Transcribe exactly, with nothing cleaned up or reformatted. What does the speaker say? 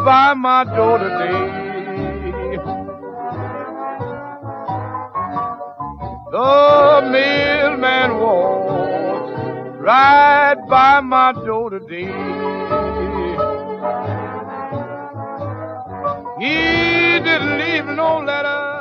by my door today. The mailman walks right by my door today. He didn't leave no letter